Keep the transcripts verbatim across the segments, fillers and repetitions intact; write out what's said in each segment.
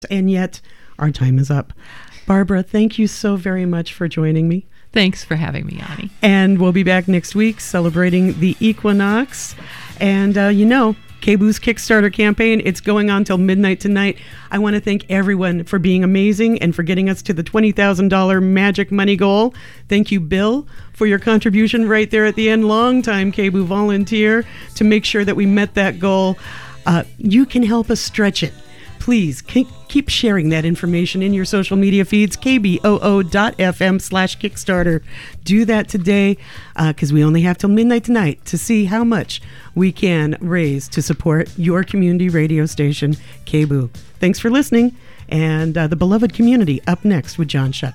And yet, our time is up. Barbara, thank you so very much for joining me. Thanks for having me, Ani. And we'll be back next week celebrating the equinox. And, uh, you know, K B Oo's Kickstarter campaign, it's going on till midnight tonight. I want to thank everyone for being amazing and for getting us to the twenty thousand dollars magic money goal. Thank you, Bill, for your contribution right there at the end. Long-time K B O O volunteer to make sure that we met that goal. Uh, you can help us stretch it. Please keep sharing that information in your social media feeds, K B O O dot F M slash Kickstarter. Do that today because uh, we only have till midnight tonight to see how much we can raise to support your community radio station, K B O O. Thanks for listening, and uh, the beloved community up next with John Shuck.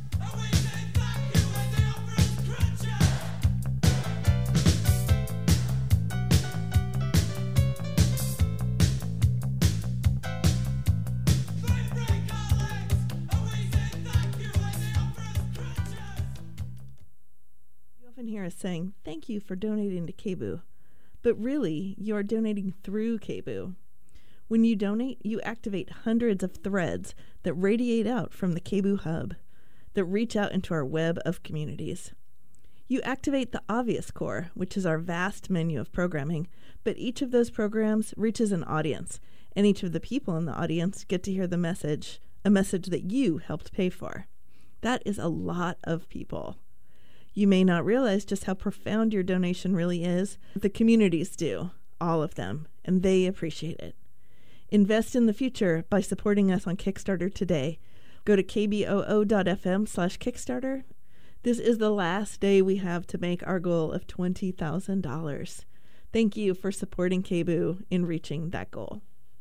Hear us saying thank you for donating to K B O O, but really you are donating through K B O O. When you donate, you activate hundreds of threads that radiate out from the K B O O hub, that reach out into our web of communities. You activate the obvious core, which is our vast menu of programming, but each of those programs reaches an audience, and each of the people in the audience get to hear the message, a message that you helped pay for. That is a lot of people. You may not realize just how profound your donation really is. The communities do, all of them, and they appreciate it. Invest in the future by supporting us on Kickstarter today. Go to K B O O dot F M slash Kickstarter. This is the last day we have to make our goal of twenty thousand dollars. Thank you for supporting K B O O in reaching that goal.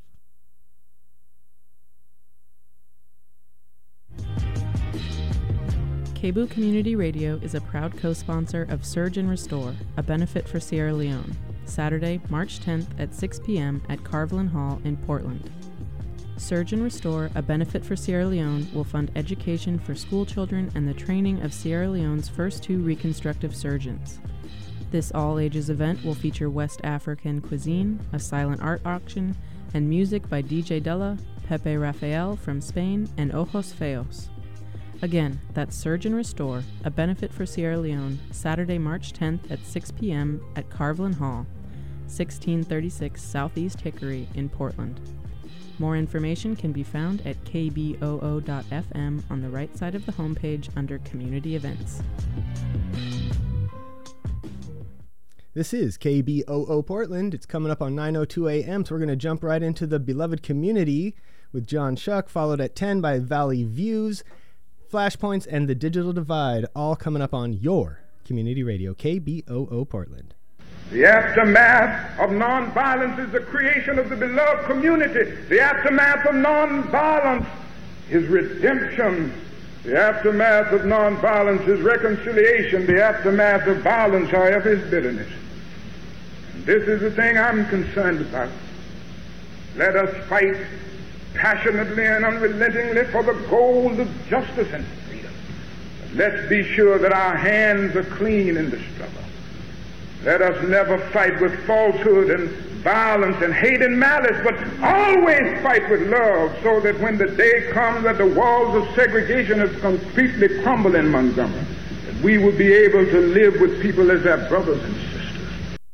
K B O O Community Radio is a proud co-sponsor of Surge and Restore, a benefit for Sierra Leone, Saturday, March tenth at six p.m. at Carvelin Hall in Portland. Surge and Restore, a benefit for Sierra Leone, will fund education for school children and the training of Sierra Leone's first two reconstructive surgeons. This all-ages event will feature West African cuisine, a silent art auction, and music by D J Della, Pepe Rafael from Spain, and Ojos Feos. Again, that's Surge and Restore, a benefit for Sierra Leone, Saturday, March tenth at six p.m. at Carvelin Hall, sixteen thirty-six Southeast Hickory in Portland. More information can be found at K B O O dot F M on the right side of the homepage under Community Events. This is K B O O Portland. It's coming up on nine oh two a.m., so we're going to jump right into the beloved community with John Shuck, followed at ten by Valley Views, Flashpoints, and The Digital Divide, all coming up on your community radio, K B O O Portland. The aftermath of nonviolence is the creation of the beloved community. The aftermath of nonviolence is redemption. The aftermath of nonviolence is reconciliation. The aftermath of violence, however, is bitterness. And this is the thing I'm concerned about. Let us fight passionately and unrelentingly for the goal of justice and freedom. But let's be sure that our hands are clean in the struggle. Let us never fight with falsehood and violence and hate and malice, but always fight with love, so that when the day comes that the walls of segregation have completely crumbled in Montgomery, that we will be able to live with people as our brothers and sisters.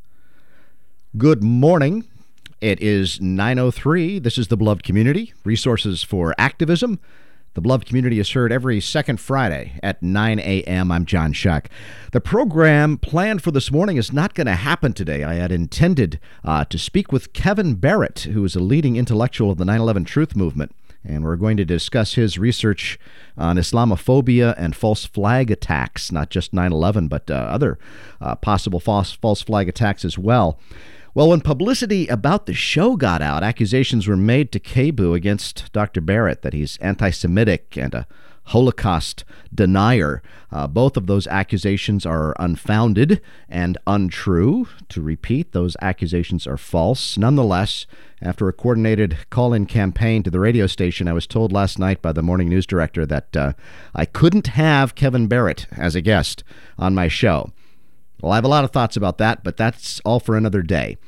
Good morning. It is nine oh three. This is The Beloved Community, Resources for Activism. The Beloved Community is heard every second Friday at nine a.m. I'm John Shuck. The program planned for this morning is not going to happen today. I had intended uh, to speak with Kevin Barrett, who is a leading intellectual of the nine eleven Truth Movement, and we're going to discuss his research on Islamophobia and false flag attacks, not just nine eleven, but uh, other uh, possible false, false flag attacks as well. Well, when publicity about the show got out, accusations were made to K B O O against Doctor Barrett that he's anti-Semitic and a Holocaust denier. Uh, both of those accusations are unfounded and untrue. To repeat, those accusations are false. Nonetheless, after a coordinated call-in campaign to the radio station, I was told last night by the morning news director that uh, I couldn't have Kevin Barrett as a guest on my show. Well, I have a lot of thoughts about that, but that's all for another day.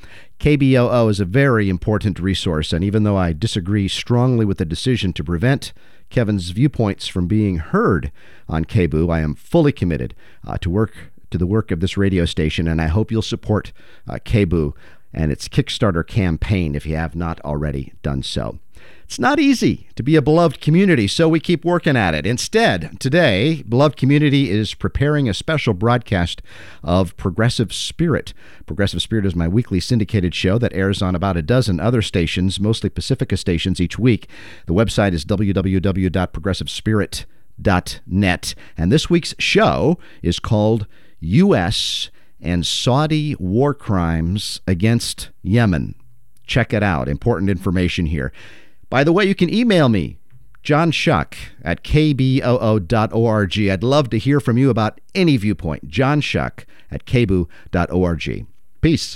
K B O O is a very important resource, and even though I disagree strongly with the decision to prevent Kevin's viewpoints from being heard on K B O O, I am fully committed uh, to work to the work of this radio station, and I hope you'll support uh, K B O O and its Kickstarter campaign if you have not already done so. It's not easy to be a beloved community, so we keep working at it. Instead, today, Beloved Community is preparing a special broadcast of Progressive Spirit. Progressive Spirit is my weekly syndicated show that airs on about a dozen other stations, mostly Pacifica stations, each week. The website is w w w dot progressive spirit dot net, and this week's show is called U S and Saudi War Crimes Against Yemen. Check it out. Important information here. By the way, you can email me, John Shuck, at k b o o dot org. I'd love to hear from you about any viewpoint. John Shuck at k b o o dot org. Peace.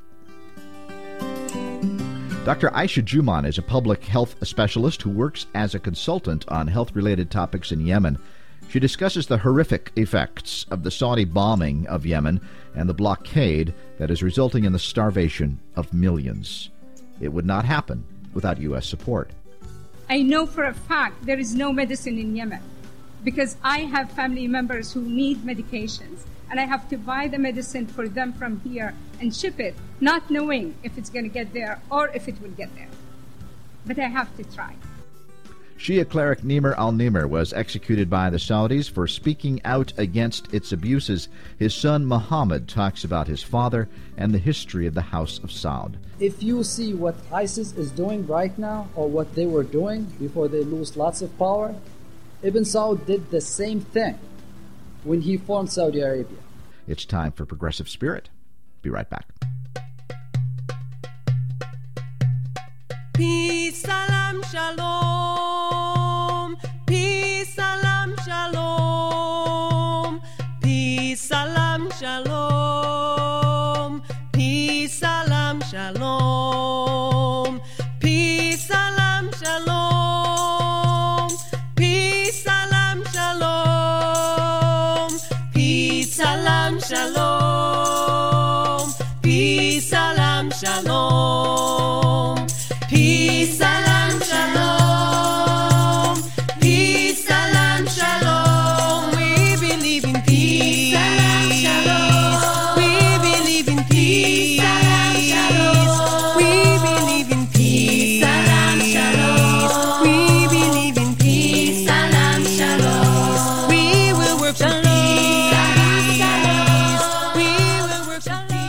Doctor Aisha Juman is a public health specialist who works as a consultant on health-related topics in Yemen. She discusses the horrific effects of the Saudi bombing of Yemen and the blockade that is resulting in the starvation of millions. It would not happen without U S support. I know for a fact there is no medicine in Yemen because I have family members who need medications, and I have to buy the medicine for them from here and ship it, not knowing if it's going to get there or if it will get there. But I have to try. Shia cleric Nimr al-Nimr was executed by the Saudis for speaking out against its abuses. His son Muhammad talks about his father and the history of the House of Saud. If you see what ISIS is doing right now, or what they were doing before they lose lots of power, Ibn Saud did the same thing when he formed Saudi Arabia. It's time for Progressive Spirit. Be right back. Peace, salam, shalom. Peace, salam, shalom. Peace, salam, shalom. Peace, salam, shalom. Peace, salam, shalom. Peace, salam, shalom. Peace, salam, shalom. Peace, salam, shalom. Peace, salam, shalom. Peace, salam, shalom. We believe in peace. Salam, shalom. We believe in peace. Salam, shalom. We believe in peace. Salam, shalom. We believe in peace. Salam, shalom. We will work for peace. Salam, shalom. We will work for peace.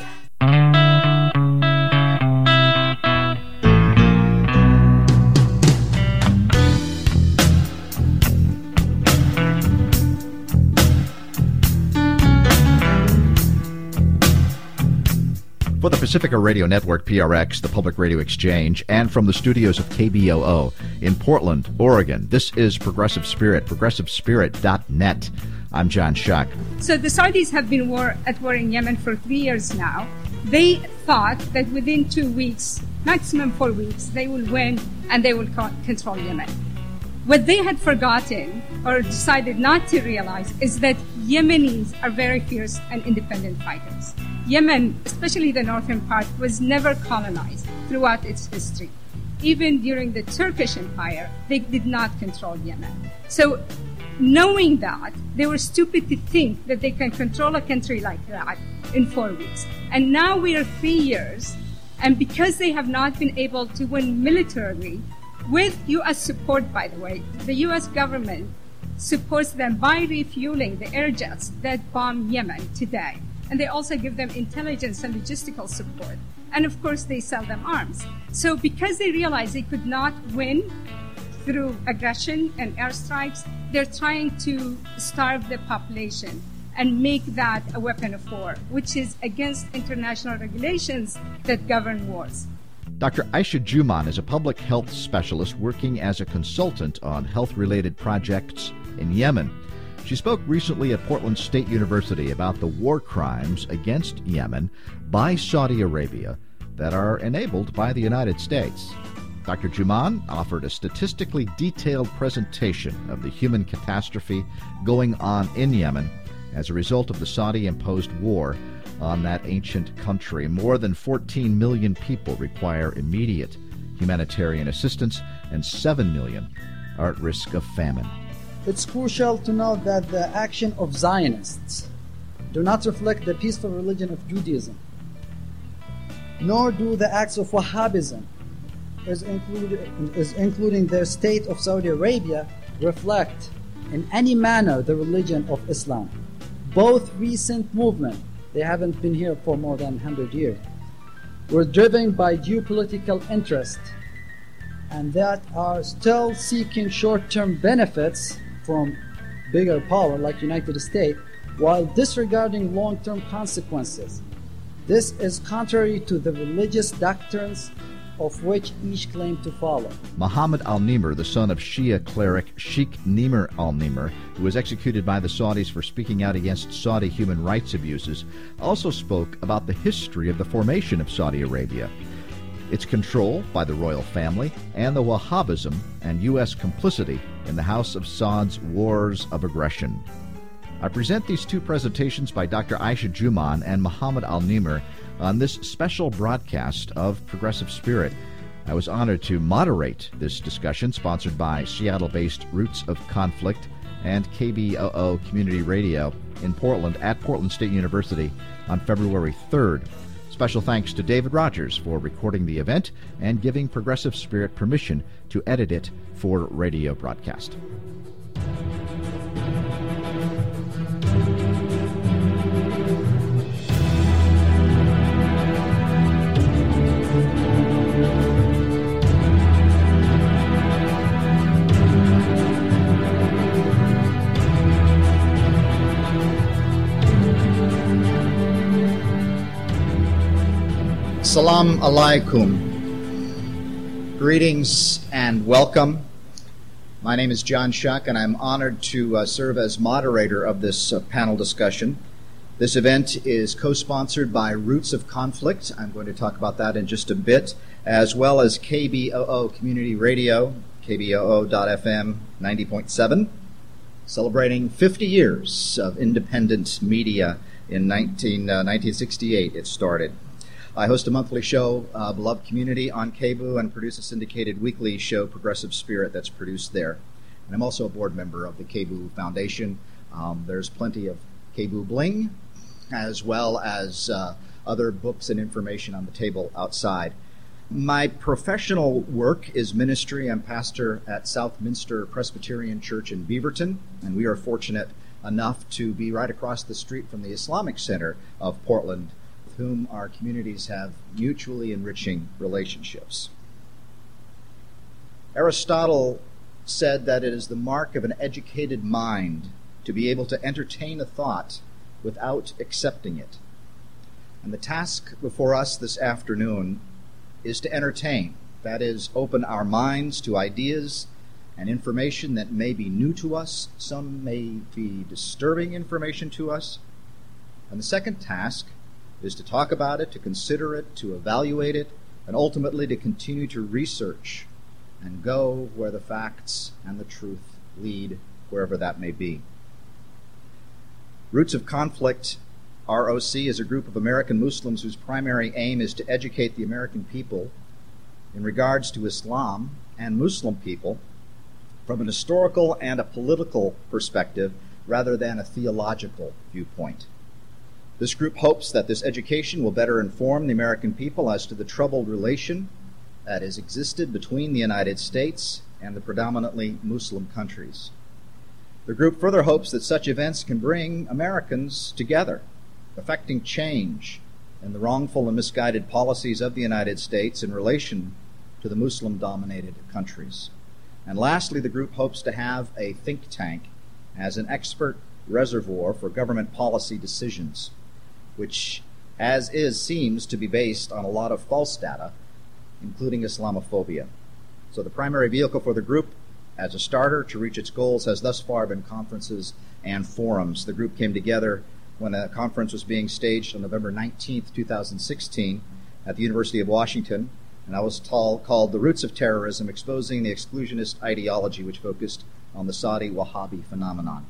For the Pacifica Radio Network, P R X, the Public Radio Exchange, and from the studios of K B O O in Portland, Oregon, this is Progressive Spirit, progressive spirit dot net. I'm John Shuck. So the Saudis have been war at war in Yemen for three years now. They thought that within two weeks, maximum four weeks, they will win and they will co- control Yemen. What they had forgotten or decided not to realize is that Yemenis are very fierce and independent fighters. Yemen, especially the northern part, was never colonized throughout its history. Even during the Turkish Empire, they did not control Yemen. So knowing that, they were stupid to think that they can control a country like that in four weeks. And now we are three years, and because they have not been able to win militarily, with U S support, by the way, the U S government supports them by refueling the air jets that bomb Yemen today. And they also give them intelligence and logistical support. And of course, they sell them arms. So because they realize they could not win through aggression and airstrikes, they're trying to starve the population and make that a weapon of war, which is against international regulations that govern wars. Doctor Aisha Juman is a public health specialist working as a consultant on health-related projects in Yemen. She spoke recently at Portland State University about the war crimes against Yemen by Saudi Arabia that are enabled by the United States. Doctor Juman offered a statistically detailed presentation of the human catastrophe going on in Yemen as a result of the Saudi-imposed war on that ancient country. More than fourteen million people require immediate humanitarian assistance, and seven million are at risk of famine. It's crucial to note that the action of Zionists do not reflect the peaceful religion of Judaism, nor do the acts of Wahhabism, as included, as including the state of Saudi Arabia, reflect in any manner the religion of Islam. Both recent movements, they haven't been here for more than one hundred years, were driven by geopolitical interest and that are still seeking short-term benefits from bigger power like United States while disregarding long-term consequences. This is contrary to the religious doctrines of which each claim to follow. Muhammad al-Nimr, the son of Shia cleric Sheikh Nimr al-Nimr, who was executed by the Saudis for speaking out against Saudi human rights abuses, also spoke about the history of the formation of Saudi Arabia, its control by the royal family, and the Wahhabism and U S complicity in the House of Saud's wars of aggression. I present these two presentations by Doctor Aisha Jumaan and Muhammad al-Nimr on this special broadcast of Progressive Spirit. I was honored to moderate this discussion, sponsored by Seattle-based Roots of Conflict and K B O O Community Radio in Portland at Portland State University on February third. Special thanks to David Rogers for recording the event and giving Progressive Spirit permission to edit it for radio broadcast. Salam alaikum. Greetings and welcome. My name is John Shuck, and I'm honored to uh, serve as moderator of this uh, panel discussion. This event is co-sponsored by Roots of Conflict. I'm going to talk about that in just a bit, as well as K B O O Community Radio, K B O O dot F M ninety point seven, celebrating fifty years of independent media. In nineteen, uh, nineteen sixty-eight it started. I host a monthly show, uh, Beloved Community, on K B O O, and produce a syndicated weekly show, Progressive Spirit, that's produced there. And I'm also a board member of the K B O O Foundation. Um, there's plenty of K B O O bling, as well as uh, other books and information on the table outside. My professional work is ministry. I'm pastor at Southminster Presbyterian Church in Beaverton, and we are fortunate enough to be right across the street from the Islamic Center of Portland, whom our communities have mutually enriching relationships. Aristotle said that it is the mark of an educated mind to be able to entertain a thought without accepting it. And the task before us this afternoon is to entertain, that is, open our minds to ideas and information that may be new to us, some may be disturbing information to us. And the second task is to talk about it, to consider it, to evaluate it, and ultimately to continue to research and go where the facts and the truth lead, wherever that may be. Roots of Conflict, R O C, is a group of American Muslims whose primary aim is to educate the American people in regards to Islam and Muslim people from an historical and a political perspective rather than a theological viewpoint. This group hopes that this education will better inform the American people as to the troubled relation that has existed between the United States and the predominantly Muslim countries. The group further hopes that such events can bring Americans together, affecting change in the wrongful and misguided policies of the United States in relation to the Muslim-dominated countries. And lastly, the group hopes to have a think tank as an expert reservoir for government policy decisions, which, as is, seems to be based on a lot of false data, including Islamophobia. So the primary vehicle for the group, as a starter to reach its goals, has thus far been conferences and forums. The group came together when a conference was being staged on November nineteenth, two thousand sixteen at the University of Washington, and that was tall, called The Roots of Terrorism, Exposing the Exclusionist Ideology, which focused on the Saudi Wahhabi phenomenon.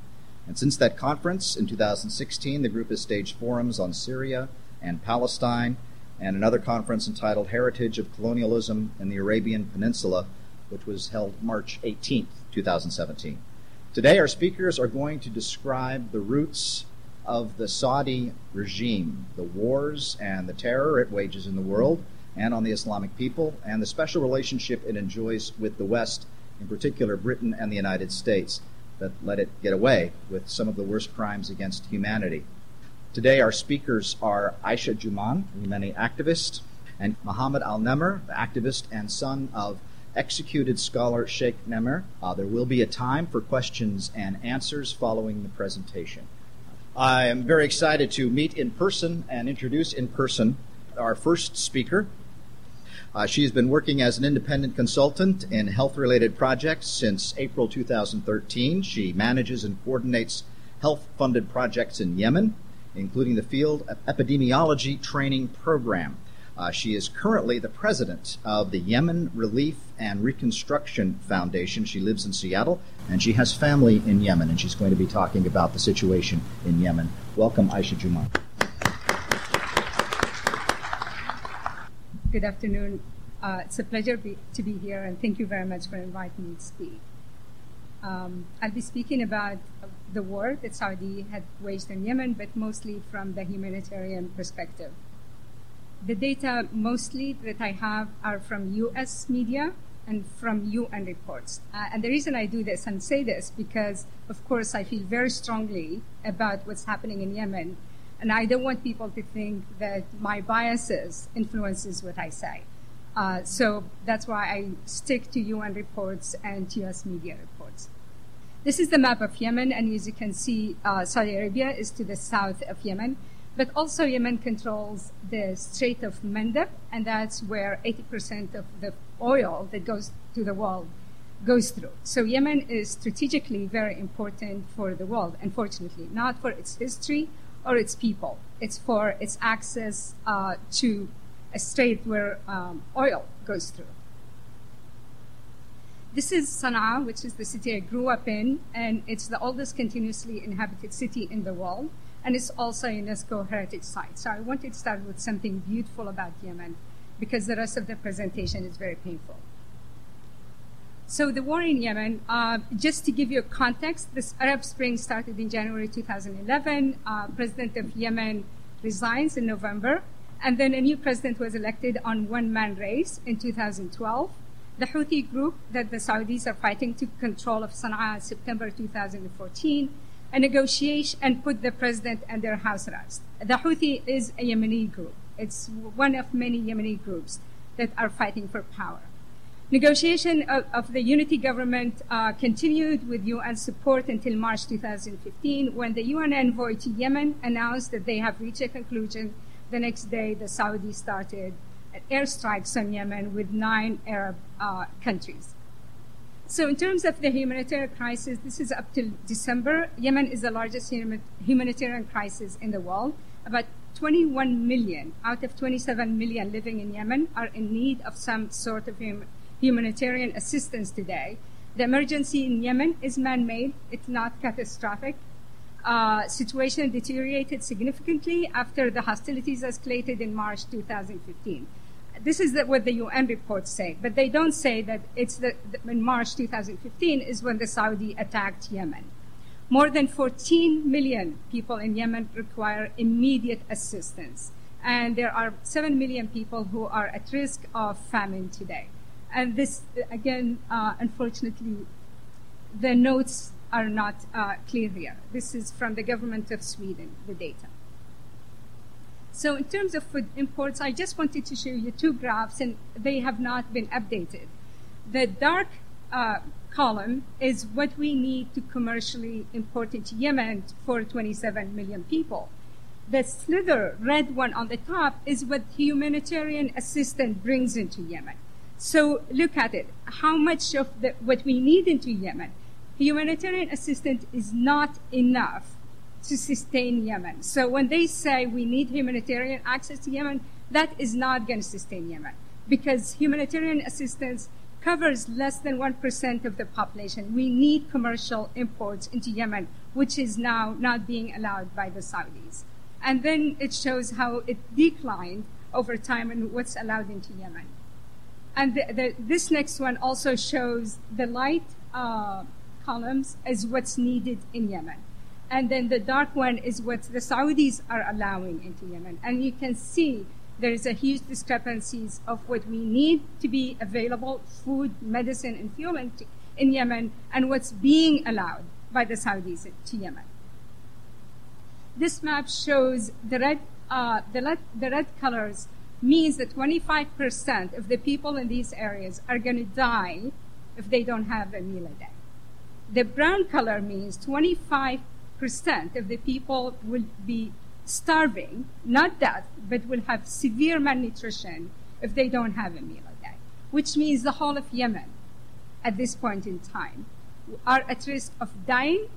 And since that conference in two thousand sixteen, the group has staged forums on Syria and Palestine, and another conference entitled Heritage of Colonialism in the Arabian Peninsula, which was held March eighteenth, two thousand seventeen. Today, our speakers are going to describe the roots of the Saudi regime, the wars and the terror it wages in the world and on the Islamic people, and the special relationship it enjoys with the West, in particular Britain and the United States, that let it get away with some of the worst crimes against humanity. Today, our speakers are Aisha Juman, a Yemeni activist, and Mohammed Al-Nemr, the activist and son of executed scholar Sheikh Nemr. Uh, there will be a time for questions and answers following the presentation. I am very excited to meet in person and introduce in person our first speaker. Uh, she has been working as an independent consultant in health-related projects since April two thousand thirteen. She manages and coordinates health-funded projects in Yemen, including the Field Epidemiology Training Program. Uh, she is currently the president of the Yemen Relief and Reconstruction Foundation. She lives in Seattle, and she has family in Yemen, and she's going to be talking about the situation in Yemen. Welcome, Aisha Juman. Good afternoon. Uh, it's a pleasure be, to be here, and thank you very much for inviting me to speak. Um, I'll be speaking about the war that Saudi had waged in Yemen, but mostly from the humanitarian perspective. The data mostly that I have are from U S media and from U N reports. Uh, and the reason I do this and say this because, of course, I feel very strongly about what's happening in Yemen, and I don't want people to think that my biases influences what I say. Uh, so that's why I stick to U N reports and U S media reports. This is the map of Yemen, and as you can see, uh, Saudi Arabia is to the south of Yemen. But also Yemen controls the Strait of Mandeb, and that's where eighty percent of the oil that goes to the world goes through. So Yemen is strategically very important for the world, unfortunately, not for its history or its people. It's for its access uh, to a strait where um, oil goes through. This is Sana'a, which is the city I grew up in, and it's the oldest continuously inhabited city in the world. And it's also a UNESCO heritage site. So I wanted to start with something beautiful about Yemen, because the rest of the presentation is very painful. So the war in Yemen, uh, just to give you a context, this Arab Spring started in January two thousand eleven. Uh, President of Yemen resigns in November, and then a new president was elected on one-man race in two thousand twelve. The Houthi group that the Saudis are fighting took control of Sana'a in September two thousand fourteen. A negotiation and put the president under house arrest. The Houthi is a Yemeni group. It's one of many Yemeni groups that are fighting for power. Negotiation of, of the unity government uh, continued with U N support until March two thousand fifteen, when the U N envoy to Yemen announced that they have reached a conclusion. The next day, the Saudis started airstrikes on Yemen with nine Arab uh, countries. So in terms of the humanitarian crisis, this is up till December. Yemen is the largest humanitarian crisis in the world. About twenty-one million out of twenty-seven million living in Yemen are in need of some sort of hum- humanitarian assistance today. The emergency in Yemen is man-made. It's not catastrophic. Uh, situation deteriorated significantly after the hostilities escalated in March two thousand fifteen. This is the, what the U N reports say, but they don't say that it's the, the, in March two thousand fifteen is when the Saudi attacked Yemen. More than fourteen million people in Yemen require immediate assistance, and there are seven million people who are at risk of famine today. And this, again, uh, unfortunately, the notes are not uh, clear here. This is from the government of Sweden, the data. So in terms of food imports, I just wanted to show you two graphs, and they have not been updated. The dark uh, column is what we need to commercially import into Yemen for twenty-seven million people. The slither red one on the top is what humanitarian assistance brings into Yemen. So look at it. How much of the, what we need into Yemen, humanitarian assistance is not enough to sustain Yemen. So when they say we need humanitarian access to Yemen, that is not going to sustain Yemen, because humanitarian assistance covers less than one percent of the population. We need commercial imports into Yemen, which is now not being allowed by the Saudis. And then it shows how it declined over time and what's allowed into Yemen. And the, the, this next one also shows the light uh, columns as what's needed in Yemen. And then the dark one is what the Saudis are allowing into Yemen. And you can see there is a huge discrepancies of what we need to be available, food, medicine, and fuel in, in Yemen, and what's being allowed by the Saudis to Yemen. This map shows the red, uh, the, red, the red colors means that twenty-five percent of the people in these areas are going to die if they don't have a meal a day. The brown color means twenty-five percent of the people will be starving, not death, but will have severe malnutrition if they don't have a meal a day, which means the whole of Yemen at this point in time are at risk of dying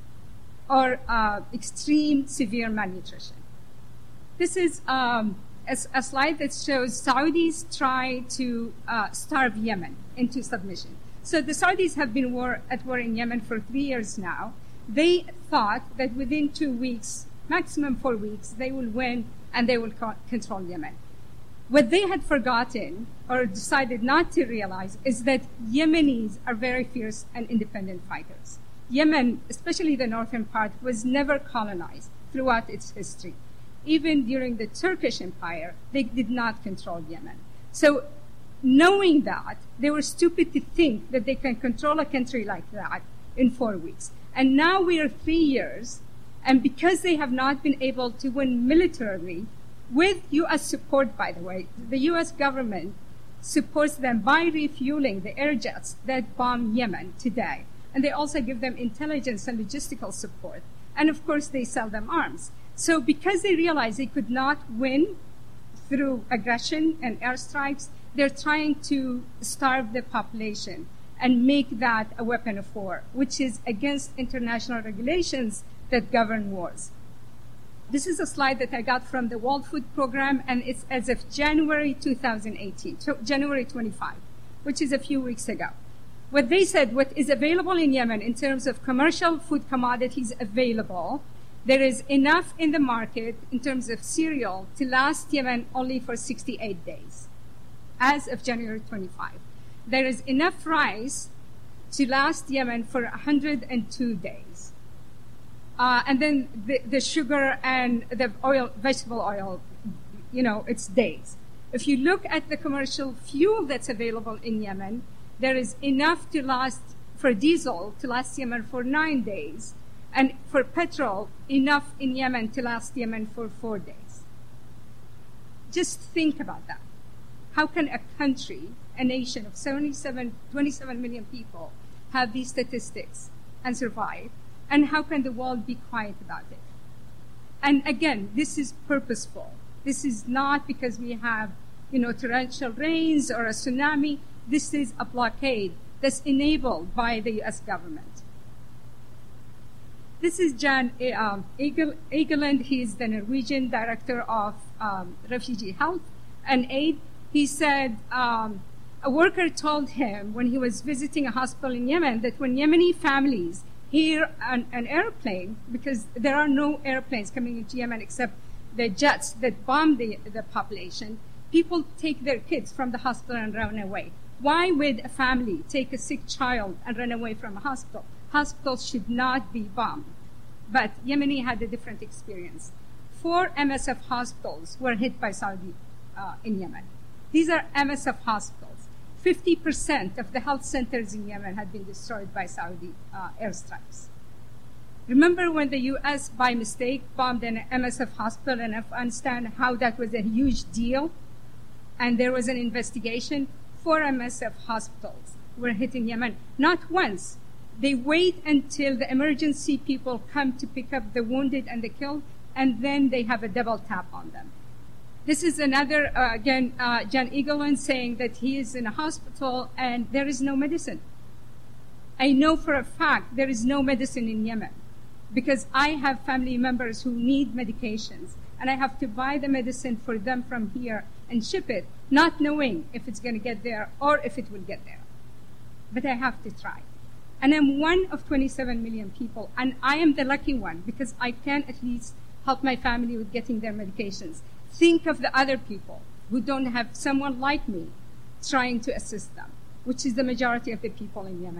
or uh, extreme severe malnutrition. This is um, a, a slide that shows Saudis try to uh, starve Yemen into submission. So the Saudis have been war, at war in Yemen for three years now. They thought that within two weeks, maximum four weeks, they will win and they will co- control Yemen. What they had forgotten or decided not to realize is that Yemenis are very fierce and independent fighters. Yemen, especially the northern part, was never colonized throughout its history. Even during the Turkish Empire, they did not control Yemen. So knowing that, they were stupid to think that they can control a country like that in four weeks. And now we are three years, and because they have not been able to win militarily, with U S support, by the way, the U S government supports them by refueling the air jets that bomb Yemen today. And they also give them intelligence and logistical support. And of course, they sell them arms. So because they realize they could not win through aggression and airstrikes, they're trying to starve the population and make that a weapon of war, which is against international regulations that govern wars. This is a slide that I got from the World Food Program, and it's as of January two thousand eighteen, so January twenty-fifth, which is a few weeks ago. What they said, what is available in Yemen in terms of commercial food commodities available, there is enough in the market in terms of cereal to last Yemen only for sixty-eight days, as of January twenty-fifth. There is enough rice to last Yemen for one hundred two days. Uh, and then the, the sugar and the oil, vegetable oil, you know, it's days. If you look at the commercial fuel that's available in Yemen, there is enough to last, for diesel, to last Yemen for nine days. And for petrol, enough in Yemen to last Yemen for four days. Just think about that. How can a country, a nation of seventy-seven, twenty-seven million people have these statistics and survive? And how can the world be quiet about it? And again, this is purposeful. This is not because we have, you know, torrential rains or a tsunami. This is a blockade that's enabled by the U S government. This is Jan um, Egeland. He's the Norwegian Director of um, Refugee Health and Aid. He said um, a worker told him when he was visiting a hospital in Yemen that when Yemeni families hear an, an airplane, because there are no airplanes coming into Yemen except the jets that bomb the, the population, people take their kids from the hospital and run away. Why would a family take a sick child and run away from a hospital? Hospitals should not be bombed. But Yemeni had a different experience. Four M S F hospitals were hit by Saudi uh, in Yemen. These are M S F hospitals. fifty percent of the health centers in Yemen had been destroyed by Saudi uh, airstrikes. Remember when the U S by mistake bombed an M S F hospital in Afghanistan, how that was a huge deal? And there was an investigation. Four M S F hospitals were hit in Yemen. Not once. They wait until the emergency people come to pick up the wounded and the killed, and then they have a double tap on them. This is another, uh, again, uh, Jan Egeland saying that he is in a hospital and there is no medicine. I know for a fact there is no medicine in Yemen because I have family members who need medications and I have to buy the medicine for them from here and ship it, not knowing if it's going to get there or if it will get there. but I have to try. And I'm one of twenty-seven million people, and I am the lucky one because I can at least help my family with getting their medications. Think of the other people who don't have someone like me trying to assist them, which is the majority of the people in Yemen.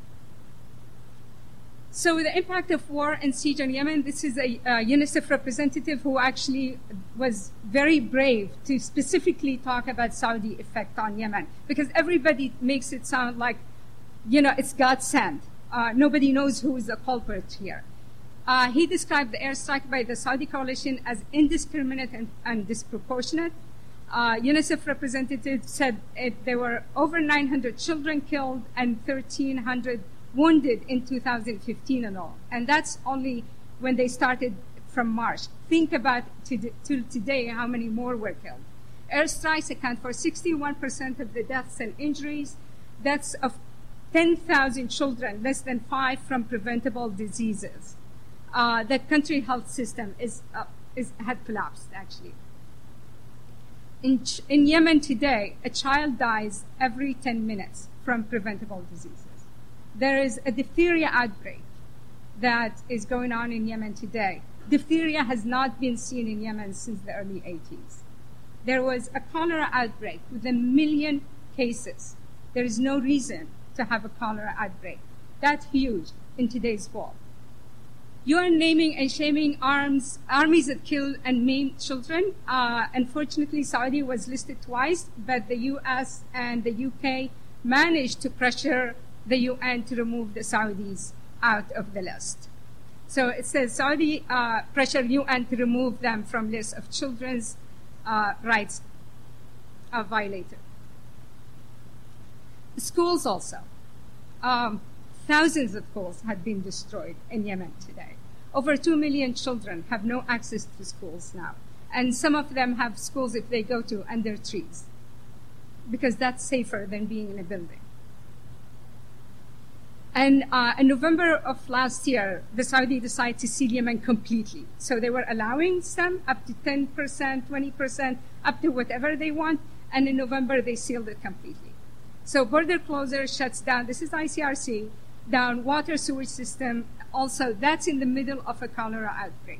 So the impact of war and siege on Yemen, this is a uh, UNICEF representative who actually was very brave to specifically talk about Saudi effect on Yemen, because everybody makes it sound like, you know, it's God sent. Uh, nobody knows who is the culprit here. Uh, he described the airstrike by the Saudi coalition as indiscriminate and, and disproportionate. Uh, UNICEF representative said it, there were over nine hundred children killed and thirteen hundred wounded in two thousand fifteen and all. And that's only when they started from March. Think about to, to today how many more were killed. Airstrikes account for sixty-one percent of the deaths and injuries. Deaths of ten thousand children, less than five from preventable diseases. Uh, the country health system is, uh, is had collapsed, actually. In, Ch- in Yemen today, a child dies every ten minutes from preventable diseases. There is a diphtheria outbreak that is going on in Yemen today. Diphtheria has not been seen in Yemen since the early eighties. There was a cholera outbreak with a million cases. There is no reason to have a cholera outbreak. That's huge in today's world. You are naming and shaming arms, armies that kill and maim children. Uh, unfortunately, Saudi was listed twice, but the U S and the U K managed to pressure the U N to remove the Saudis out of the list. So it says Saudi uh, pressure U N to remove them from list of children's uh, rights uh, violated. Schools also. Um, thousands of schools have been destroyed in Yemen today. Over two million children have no access to schools now. And some of them have schools if they go to under trees, because that's safer than being in a building. And uh, in November of last year, the Saudi decided to seal Yemen completely. So they were allowing some up to ten percent, twenty percent, up to whatever they want. And in November, they sealed it completely. So border closure shuts down, this is I C R C, down water sewage system. Also, that's in the middle of a cholera outbreak.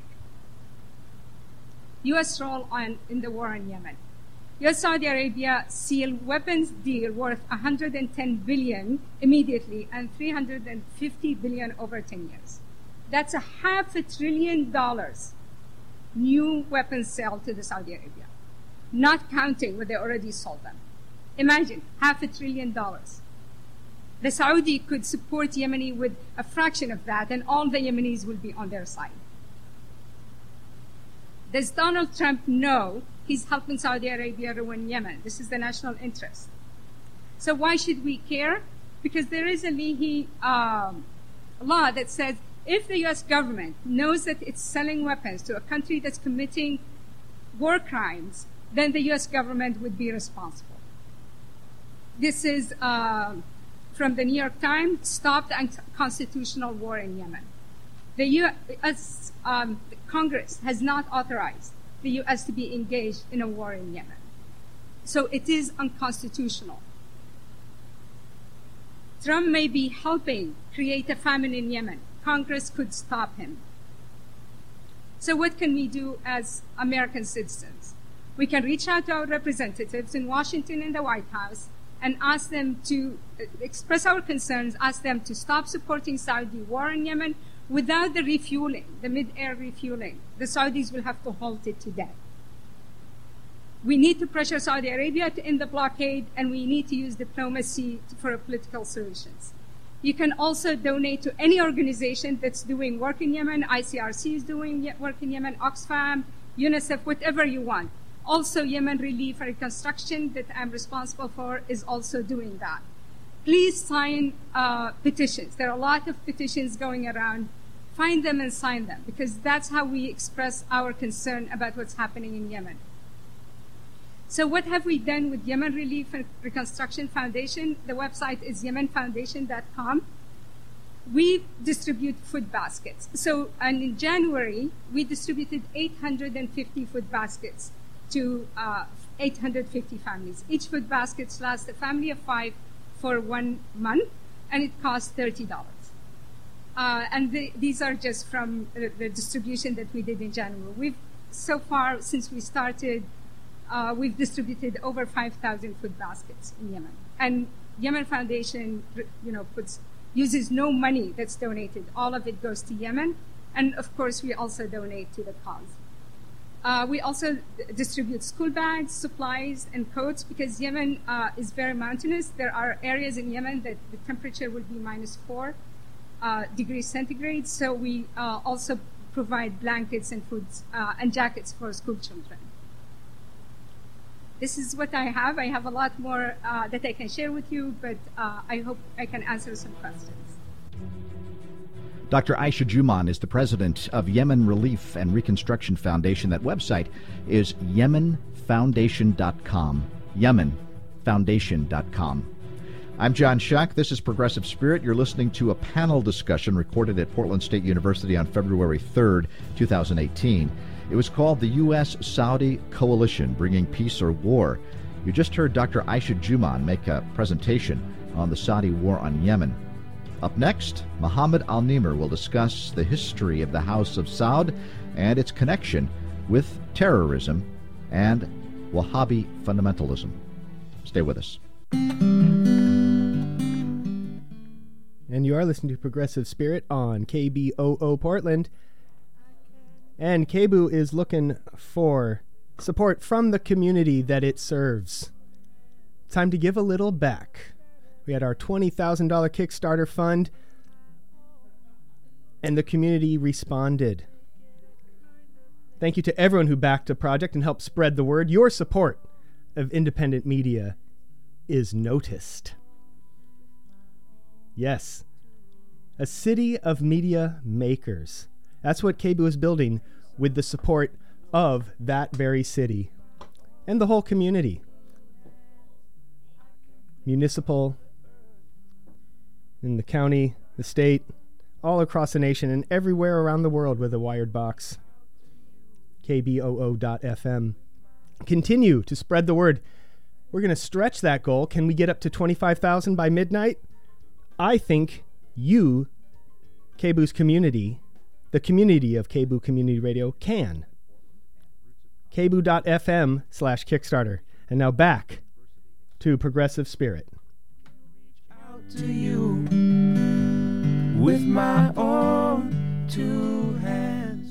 U S role on, in the war in Yemen. U S Saudi Arabia sealed weapons deal worth one hundred ten billion dollars immediately and three hundred fifty billion dollars over ten years. That's a half a trillion dollars new weapons sale to the Saudi Arabia, not counting what they already sold them. Imagine, half a trillion dollars. The Saudi could support Yemeni with a fraction of that, and all the Yemenis will be on their side. Does Donald Trump know he's helping Saudi Arabia ruin Yemen? This is the national interest. So why should we care? Because there is a Leahy um, law that says if the U S government knows that it's selling weapons to a country that's committing war crimes, then the U S government would be responsible. This is uh, from the New York Times, Stop the Unconstitutional War in Yemen. The U S um, Congress has not authorized the U S to be engaged in a war in Yemen. So it is unconstitutional. Trump may be helping create a famine in Yemen. Congress could stop him. So what can we do as American citizens? We can reach out to our representatives in Washington and the White House and ask them to express our concerns, ask them to stop supporting Saudi war in Yemen without the refueling, the mid-air refueling. The Saudis will have to halt it today. We need to pressure Saudi Arabia to end the blockade, and we need to use diplomacy for political solutions. You can also donate to any organization that's doing work in Yemen. I C R C is doing work in Yemen, Oxfam, UNICEF, whatever you want. Also, Yemen Relief and Reconstruction, that I'm responsible for, is also doing that. Please sign uh, petitions. There are a lot of petitions going around. Find them and sign them, because that's how we express our concern about what's happening in Yemen. So what have we done with Yemen Relief and Reconstruction Foundation? The website is yemen foundation dot com. We distribute food baskets. So and in January, we distributed eight hundred fifty food baskets to uh, eight hundred fifty families. Each food basket lasts a family of five for one month, and it costs thirty dollars. Uh, and the, these are just from the, the distribution that we did in January. We've, so far, since we started, uh, we've distributed over five thousand food baskets in Yemen. And Yemen Foundation, you know, puts, uses no money that's donated. All of it goes to Yemen. And of course, we also donate to the cause. Uh, we also d- distribute school bags, supplies, and coats because Yemen uh, is very mountainous. There are areas in Yemen that the temperature will be minus four uh, degrees centigrade. So we uh, also provide blankets and foods uh, and jackets for school children. This is what I have. I have a lot more uh, that I can share with you, but uh, I hope I can answer some questions. Doctor Aisha Juman is the president of Yemen Relief and Reconstruction Foundation. That website is yemen foundation dot com. yemen foundation dot com. I'm John Shuck. This is Progressive Spirit. You're listening to a panel discussion recorded at Portland State University on February third, twenty eighteen. It was called the U S Saudi Coalition, Bringing Peace or War. You just heard Doctor Aisha Juman make a presentation on the Saudi war on Yemen. Up next, Mohammed Al-Nimr will discuss the history of the House of Saud and its connection with terrorism and Wahhabi fundamentalism. Stay with us. And you are listening to Progressive Spirit on K B O O Portland. And K B O O is looking for support from the community that it serves. Time to give a little back. We had our twenty thousand dollars Kickstarter fund, and the community responded. Thank you to everyone who backed the project and helped spread the word. Your support of independent media is noticed. Yes, a city of media makers. That's what K B O O is building with the support of that very city and the whole community. Municipal, in the county, the state, all across the nation, and everywhere around the world with a wired box. K B O O dot F M. Continue to spread the word. We're going to stretch that goal. Can we get up to twenty-five thousand by midnight? I think you, K B O O's community, the community of K B O O Community Radio, can. K B O O dot F M slash Kickstarter. And now back to Progressive Spirit. To you with my own two hands.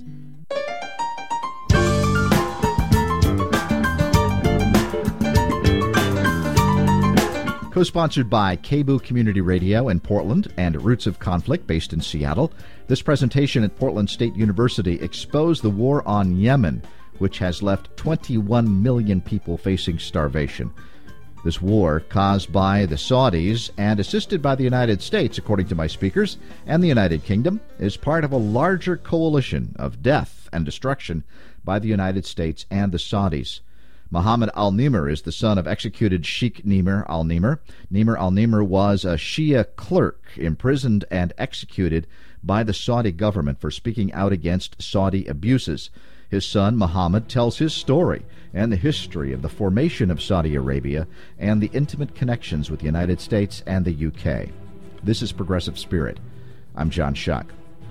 Co-sponsored by K B O O Community Radio in Portland and Roots of Conflict based in Seattle, this presentation at Portland State University exposed the war on Yemen, which has left twenty-one million people facing starvation. This war, caused by the Saudis and assisted by the United States, according to my speakers, and the United Kingdom, is part of a larger coalition of death and destruction by the United States and the Saudis. Mohammed Al-Nimr is the son of executed Sheikh Nimr Al-Nimr. Nimr Al-Nimr was a Shia clerk imprisoned and executed by the Saudi government for speaking out against Saudi abuses. His son, Mohammed, tells his story and the history of the formation of Saudi Arabia and the intimate connections with the United States and the U K. This is Progressive Spirit. I'm John Shuck.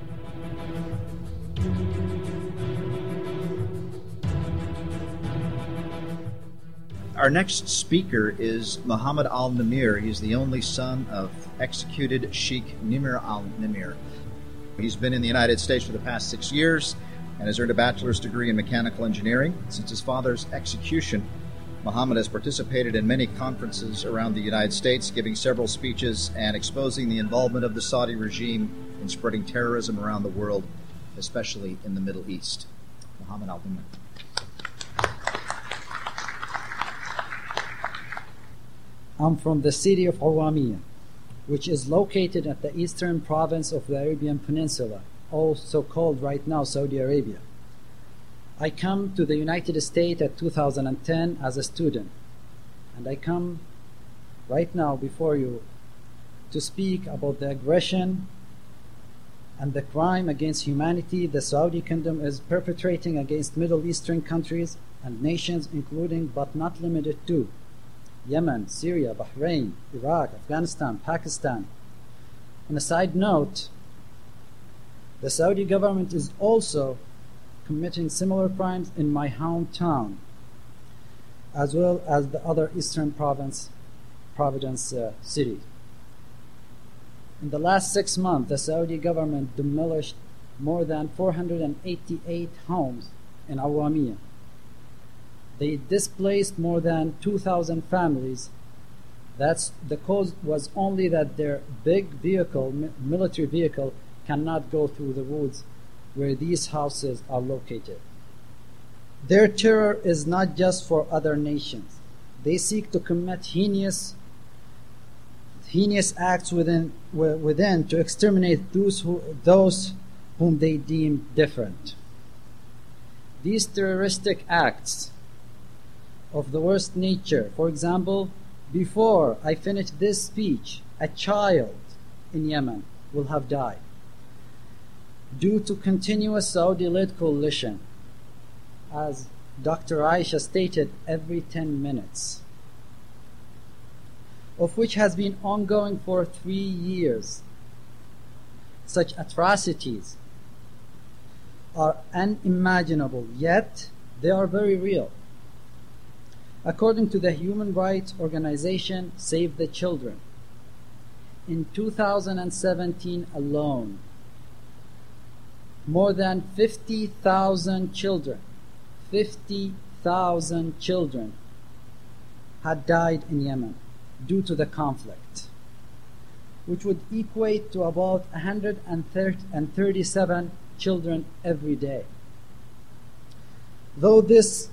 Our next speaker is Mohammed Al-Nimr. He's the only son of executed Sheikh Nimr Al-Nimr. He's been in the United States for the past six years and has earned a bachelor's degree in mechanical engineering. Since his father's execution, Mohammed has participated in many conferences around the United States, giving several speeches and exposing the involvement of the Saudi regime in spreading terrorism around the world, especially in the Middle East. Mohammed Al-Nimr. I'm from the city of Awamiya, which is located at the eastern province of the Arabian Peninsula, also called right now Saudi Arabia. I come to the United States at two thousand ten as a student, and I come right now before you to speak about the aggression and the crime against humanity the Saudi Kingdom is perpetrating against Middle Eastern countries and nations, including but not limited to Yemen, Syria, Bahrain, Iraq, Afghanistan, Pakistan. On a side note, the Saudi government is also committing similar crimes in my hometown, as well as the other eastern province, Providence uh, city. In the last six months, the Saudi government demolished more than four hundred eighty-eight homes in Awamiya. They displaced more than two thousand families. That's the cause was only that their big vehicle, mi- military vehicle, cannot go through the woods where these houses are located. Their terror is not just for other nations. They seek to commit heinous, heinous acts within, wi- within to exterminate those, who, those whom they deem different. These terroristic acts of the worst nature, for example, before I finish this speech, a child in Yemen will have died due to continuous Saudi-led coalition, as Doctor Aisha stated, every ten minutes, of which has been ongoing for three years. Such atrocities are unimaginable, yet they are very real. According to the human rights organization Save the Children, in two thousand seventeen alone, more than fifty thousand children, fifty thousand children had died in Yemen due to the conflict, which would equate to about one hundred thirty-seven children every day. Though this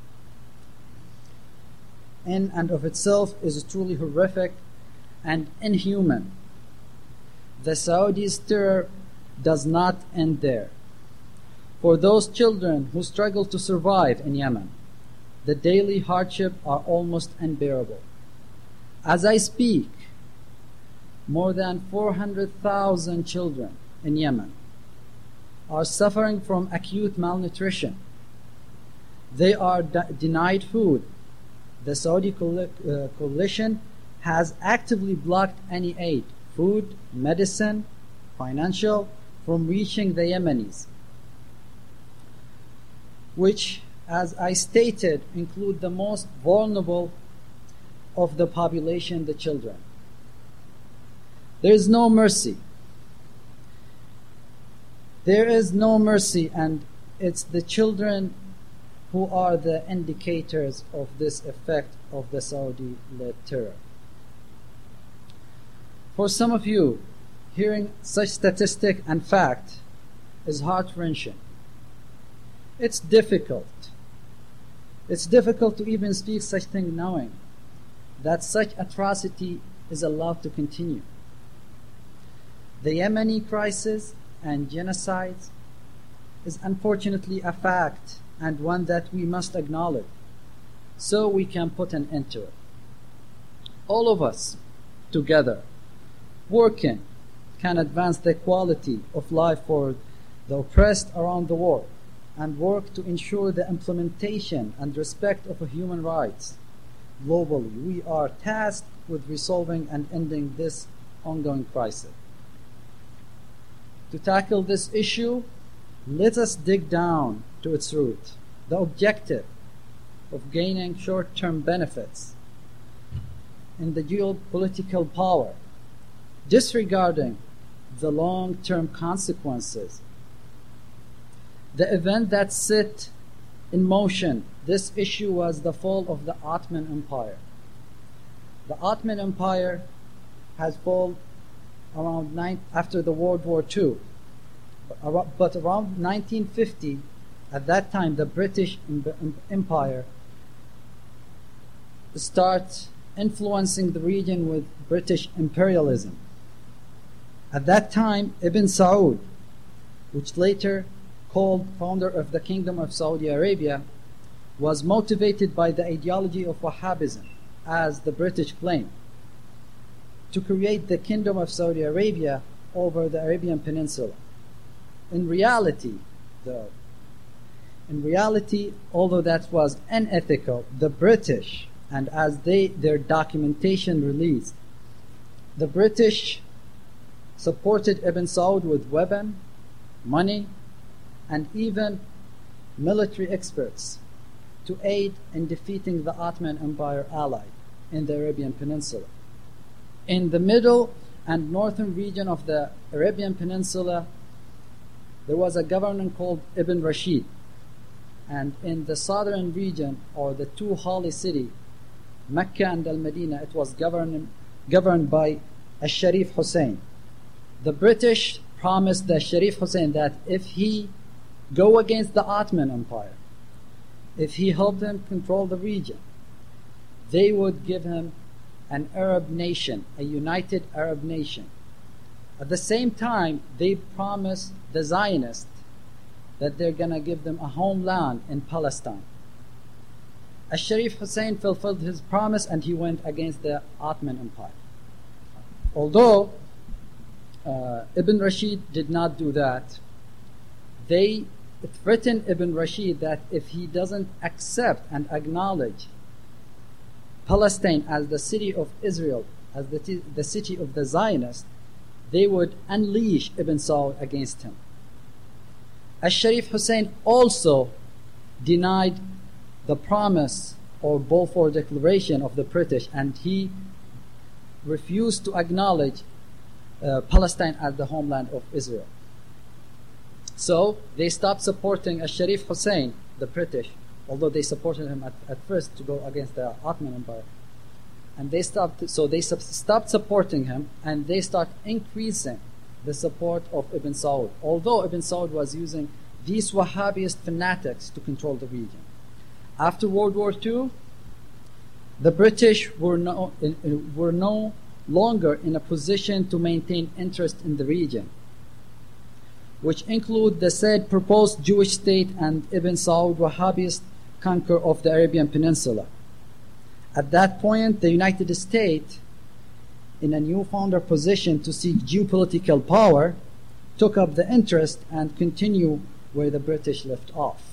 in and of itself is truly horrific and inhuman, the Saudis' terror does not end there. For those children who struggle to survive in Yemen, the daily hardship are almost unbearable. As I speak, more than four hundred thousand children in Yemen are suffering from acute malnutrition. They are de- denied food. The Saudi coali- uh, coalition has actively blocked any aid, food, medicine, financial, from reaching the Yemenis, which, as I stated, include the most vulnerable of the population, the children. There is no mercy. There is no mercy, and it's the children who are the indicators of this effect of the Saudi-led terror. For some of you, hearing such statistic and fact is heart-wrenching. It's difficult. It's difficult to even speak such thing knowing that such atrocity is allowed to continue. The Yemeni crisis and genocides is unfortunately a fact, and one that we must acknowledge so we can put an end to it. All of us together working can advance the quality of life for the oppressed around the world and work to ensure the implementation and respect of human rights globally. We are tasked with resolving and ending this ongoing crisis. To tackle this issue, let us dig down to its root. The objective of gaining short-term benefits in the geopolitical power, disregarding the long-term consequences. The event that set in motion this issue was the fall of the Ottoman Empire. The Ottoman Empire has fallen around nine, after the World War Two, but around nineteen fifty, at that time, the British Empire started influencing the region with British imperialism. At that time, Ibn Saud, which later called founder of the Kingdom of Saudi Arabia, was motivated by the ideology of Wahhabism, as the British claim, to create the Kingdom of Saudi Arabia over the Arabian Peninsula. In reality, though, in reality, although that was unethical, the British and as they their documentation released, the British supported Ibn Saud with weapon, money, and even military experts to aid in defeating the Ottoman Empire ally in the Arabian Peninsula. In the middle and northern region of the Arabian Peninsula, there was a governor called Ibn Rashid. And in the southern region, or the two holy cities, Mecca and Al-Medina, it was governed, governed by Al-Sharif Hussein. The British promised the Sharif Hussein that if he go against the Ottoman Empire, if he helped them control the region, they would give him an Arab nation, a united Arab nation. At the same time, they promised the Zionists that they're going to give them a homeland in Palestine. Al-Sharif Hussein fulfilled his promise and he went against the Ottoman Empire. Although uh, Ibn Rashid did not do that, they threatened Ibn Rashid that if he doesn't accept and acknowledge Palestine as the city of Israel, as the, t- the city of the Zionists, they would unleash Ibn Saud against him. Al-Sharif Hussein also denied the promise or Balfour Declaration of the British, and he refused to acknowledge uh, Palestine as the homeland of Israel. So they stopped supporting Al-Sharif Hussein, the British, although they supported him at, at first to go against the Ottoman Empire. And they stopped, so they sub- stopped supporting him, and they start increasing the support of Ibn Saud, although Ibn Saud was using these Wahhabist fanatics to control the region. After World War Two, the British were no, were no longer in a position to maintain interest in the region, which include the said proposed Jewish state and Ibn Saud Wahhabist conquer of the Arabian Peninsula. At that point, the United States, in a newfound position to seek geopolitical power, took up the interest and continued where the British left off,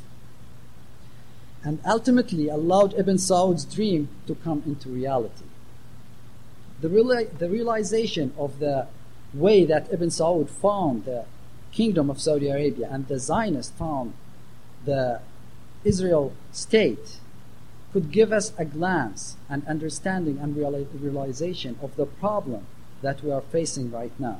and ultimately allowed Ibn Saud's dream to come into reality. The, reali- the realization of the way that Ibn Saud found the Kingdom of Saudi Arabia and the Zionists found the Israel state could give us a glance and understanding and reali- realization of the problem that we are facing right now.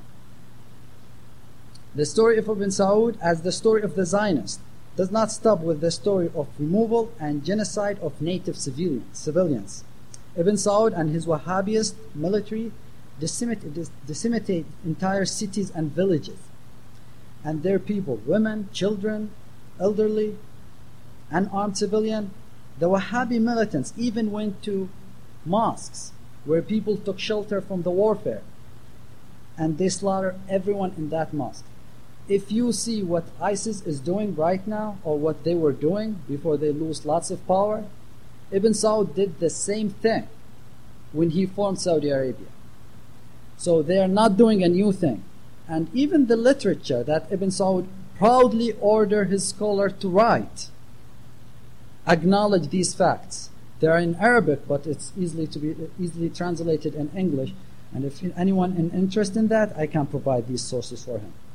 The story of Ibn Saud, as the story of the Zionists, does not stop with the story of removal and genocide of native civilians. civilians. Ibn Saud and his Wahhabist military decimated, decimated entire cities and villages, and their people, women, children, elderly, unarmed civilian. The Wahhabi militants even went to mosques where people took shelter from the warfare, and they slaughtered everyone in that mosque. If you see what ISIS is doing right now, or what they were doing before they lost lots of power, Ibn Saud did the same thing when he formed Saudi Arabia. So they are not doing a new thing. And even the literature that Ibn Saud proudly ordered his scholar to write acknowledge these facts. They are in Arabic, but it's easily to be easily translated in English. And if anyone is interested in that, I can provide these sources for him.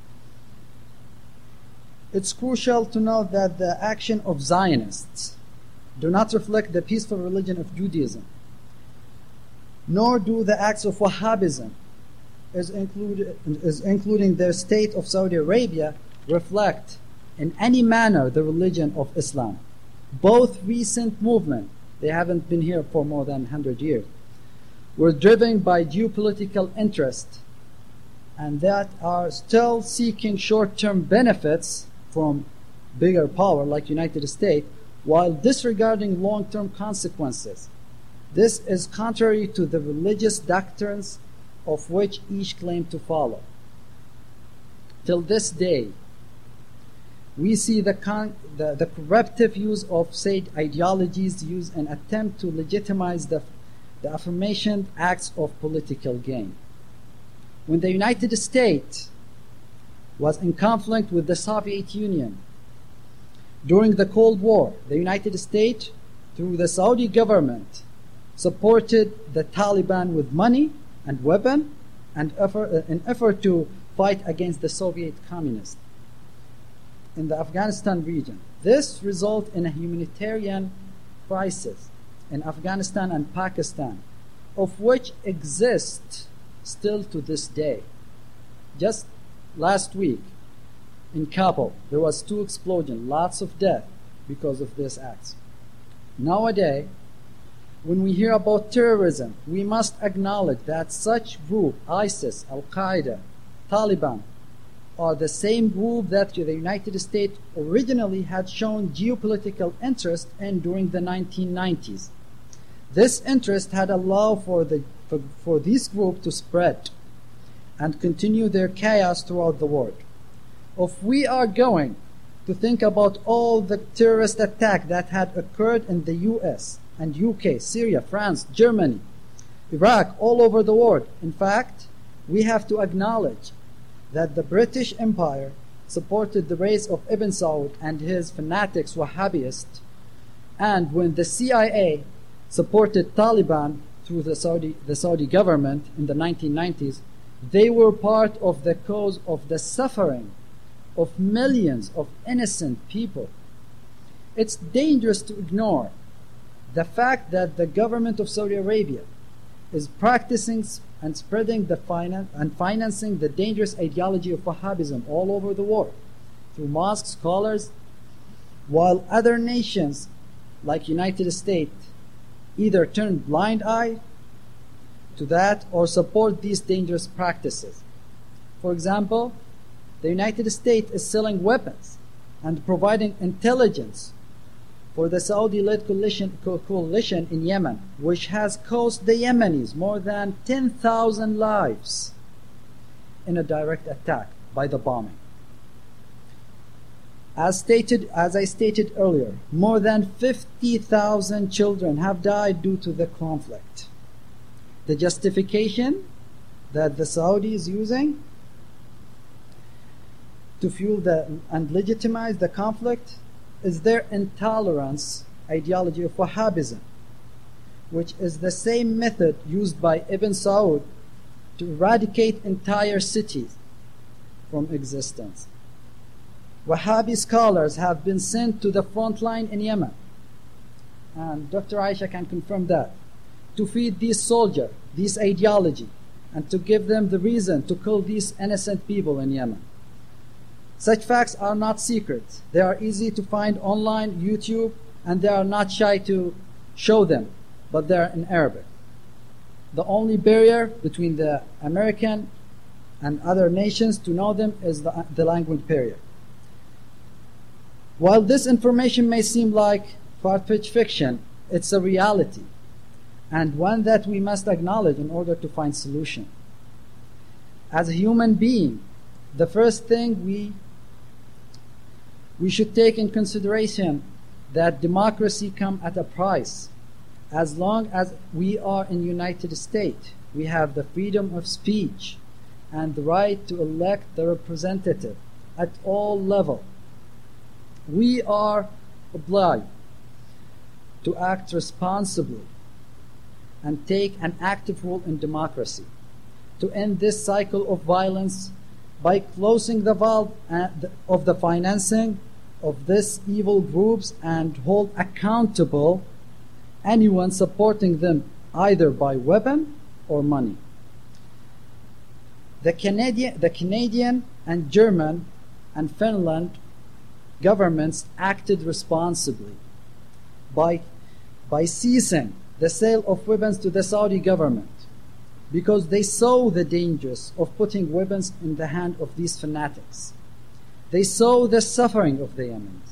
It's crucial to note that the action of Zionists do not reflect the peaceful religion of Judaism, nor do the acts of Wahhabism, as included, as including the state of Saudi Arabia, reflect in any manner the religion of Islam. Both recent movements, they haven't been here for more than one hundred years, were driven by geopolitical interest, and that are still seeking short-term benefits from bigger power like United States, while disregarding long-term consequences. This is contrary to the religious doctrines of which each claimed to follow. Till this day, we see the, con- the, the corruptive use of said ideologies used in attempt to legitimize the, the aforementioned acts of political gain. When the United States was in conflict with the Soviet Union during the Cold War, the United States, through the Saudi government, supported the Taliban with money and weapon and effort, uh, in effort to fight against the Soviet communists in the Afghanistan region. This resulted in a humanitarian crisis in Afghanistan and Pakistan, of which exists still to this day. Just last week in Kabul, there was two explosions, lots of death because of these acts. Nowadays, when we hear about terrorism, we must acknowledge that such group, ISIS, Al-Qaeda, Taliban, are the same group that the United States originally had shown geopolitical interest in during the nineteen nineties. This interest had allowed for, the, for, for this group to spread and continue their chaos throughout the world. If we are going to think about all the terrorist attacks that had occurred in the U S and U K, Syria, France, Germany, Iraq, all over the world, in fact, we have to acknowledge that the British Empire supported the race of Ibn Saud and his fanatics Wahhabists, and when the C I A supported Taliban through the Saudi, the Saudi government in the nineteen nineties, they were part of the cause of the suffering of millions of innocent people. It's dangerous to ignore the fact that the government of Saudi Arabia is practicing and spreading the finance and financing the dangerous ideology of Wahhabism all over the world through mosques, scholars, while other nations like United States either turn blind eye to that or support these dangerous practices. For example, the United States is selling weapons and providing intelligence for the Saudi-led coalition, co- coalition in Yemen, which has cost the Yemenis more than ten thousand lives in a direct attack by the bombing. As stated, as I stated earlier, more than fifty thousand children have died due to the conflict. The justification that the Saudis is using to fuel the and legitimize the conflict is their intolerance ideology of Wahhabism, which is the same method used by Ibn Saud to eradicate entire cities from existence. Wahhabi scholars have been sent to the front line in Yemen, and Doctor Aisha can confirm that, to feed these soldiers this ideology and to give them the reason to kill these innocent people in Yemen. Such facts are not secrets. They are easy to find online, YouTube, and they are not shy to show them, but they are in Arabic. The only barrier between the American and other nations to know them is the, the language barrier. While this information may seem like far-fetched fiction, it's a reality, and one that we must acknowledge in order to find solution. As a human being, the first thing we we should take in consideration that democracy comes at a price. As long as we are in the United States, we have the freedom of speech and the right to elect the representative at all levels. We are obliged to act responsibly and take an active role in democracy to end this cycle of violence by closing the valve of the financing of these evil groups and hold accountable anyone supporting them either by weapon or money. The Canadian, the Canadian and German and Finland governments acted responsibly by, by ceasing the sale of weapons to the Saudi government because they saw the dangers of putting weapons in the hand of these fanatics. They saw the suffering of the Yemenis.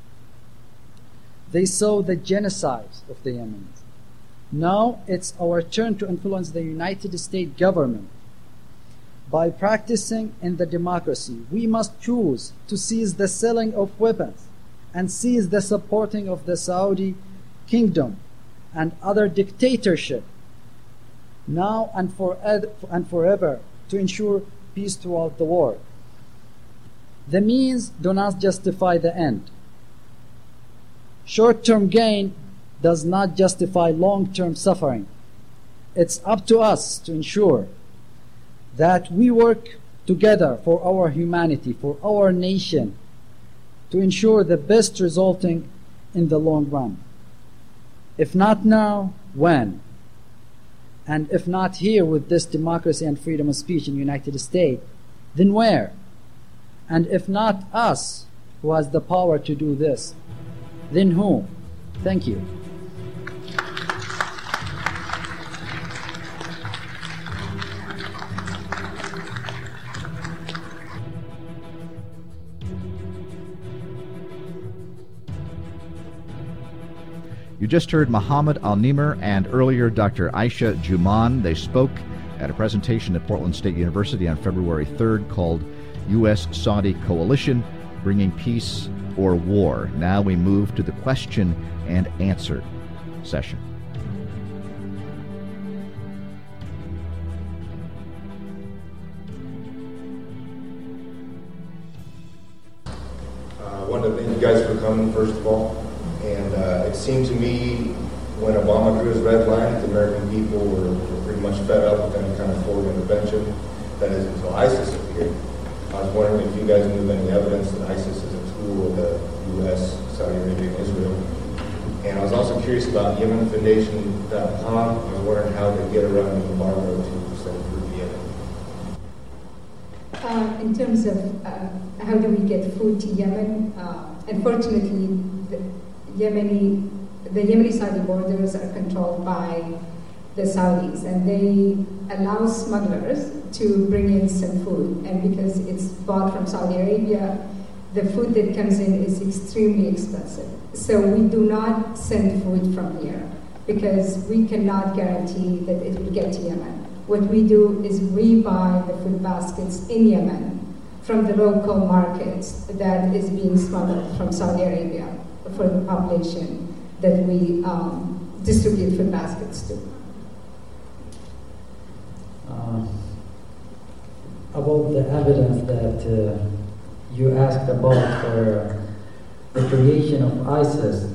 They saw the genocide of the Yemenis. Now it's our turn to influence the United States government. By practicing in the democracy, we must choose to cease the selling of weapons and cease the supporting of the Saudi kingdom and other dictatorship now and, for and forever to ensure peace throughout the world. The means do not justify the end. Short-term gain does not justify long-term suffering. It's up to us to ensure that we work together for our humanity, for our nation, to ensure the best resulting in the long run. If not now, when? And if not here with this democracy and freedom of speech in the United States, then where? And if not us, who has the power to do this, then who? Thank you. You just heard Muhammad Al-Nimr and earlier Doctor Aisha Juman. They spoke at a presentation at Portland State University on February third called U S Saudi Coalition, Bringing Peace or War. Now we move to the question and answer session. I uh, wanted to thank you guys for coming, first of all. And uh, it seemed to me when Obama drew his red line, the American people were, were pretty much fed up with any kind of foreign intervention. That is until ISIS appeared. I was wondering if you guys knew of any evidence that ISIS is a tool of the U S, Saudi Arabia, and Israel. And I was also curious about Yemen Foundation dot com. I was wondering how they get around the embargo to send food to Yemen. Uh, in terms of uh, how do we get food to Yemen, uh, unfortunately, the Yemeni, the Yemeni-Saudi borders are controlled by the Saudis, and they allow smugglers to bring in some food. And because it's bought from Saudi Arabia, the food that comes in is extremely expensive. So we do not send food from here because we cannot guarantee that it will get to Yemen. What we do is we buy the food baskets in Yemen from the local markets that is being smuggled from Saudi Arabia for the population that we um, distribute food baskets to. Uh, about the evidence that uh, you asked about for uh, the creation of ISIS,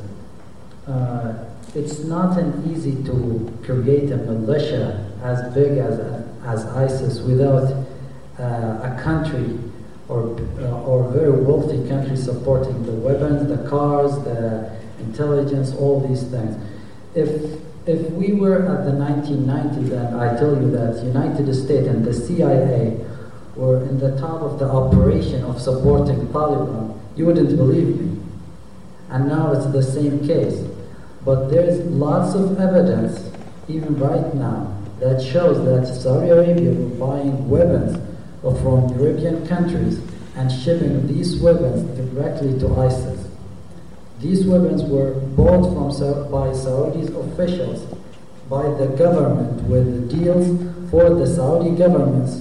uh, it's not an easy to create a militia as big as, as ISIS without uh, a country or uh, or very wealthy country supporting the weapons, the cars, the intelligence, all these things. If if we were at the nineteen nineties, and I tell you that United States and the C I A were in the top of the operation of supporting Taliban, you wouldn't believe me. And now it's the same case. But there's lots of evidence, even right now, that shows that Saudi Arabia were buying weapons from European countries and shipping these weapons directly to ISIS. These weapons were bought from by Saudi officials, by the government, with deals for the Saudi governments.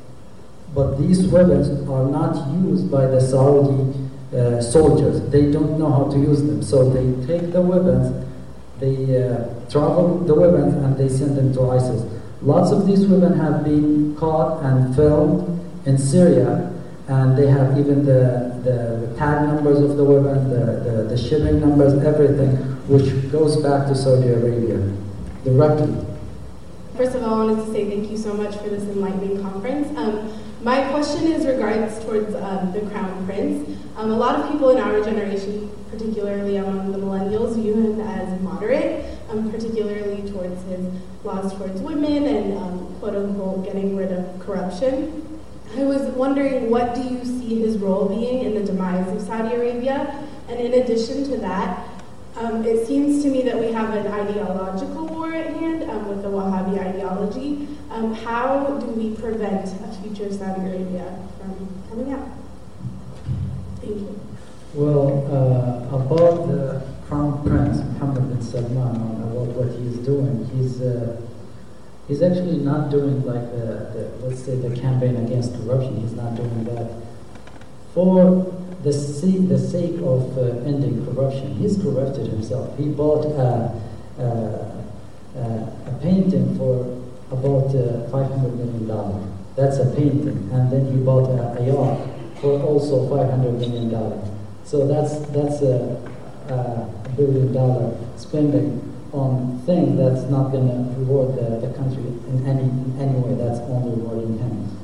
But these weapons are not used by the Saudi uh, soldiers. They don't know how to use them. So they take the weapons, they uh, travel the weapons, and they send them to ISIS. Lots of these women have been caught and filmed in Syria, and they have even the, the, the tag numbers of the weapons, the, the, the shipping numbers, everything, which goes back to Saudi Arabia directly. First of all, I wanted to say thank you so much for this enlightening conference. Um, my question is regards towards um, the Crown Prince. Um, a lot of people in our generation, particularly among the millennials, view him as moderate, um, particularly towards his laws towards women and um, quote-unquote getting rid of corruption. I was wondering, what do you see his role being in the demise of Saudi Arabia? And in addition to that, um, it seems to me that we have an ideological war at hand um, with the Wahhabi ideology. Um, how do we prevent a future Saudi Arabia from coming out? Thank you. Well, uh, about the Crown Prince, Mohammed bin Salman, about what he's doing, he's uh, he's actually not doing like the, the, let's say, the campaign against corruption. He's not doing that for the sake, the sake of uh, ending corruption. He's corrupted himself. He bought a, a, a, a painting for about uh, five hundred million dollars. That's a painting. And then he bought a, a yacht for also five hundred million dollars. So that's, that's a, uh, a billion dollar spending on things that's not going to reward the, the country in any, in any way. That's only rewarding him.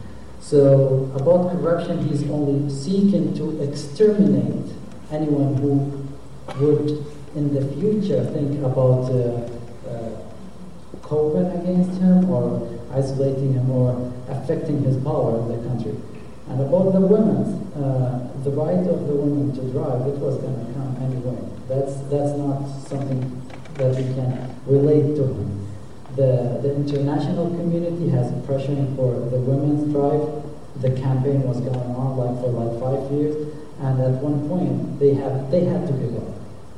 So about corruption, he's only seeking to exterminate anyone who would in the future think about uh, uh, coping against him or isolating him or affecting his power in the country. And about the women, uh, the right of the women to drive, it was going to come anyway. That's that's not something that we can relate to him. The, the international community has pressuring for the women's drive. The campaign was going on like for like five years, and at one point they have they had to give up.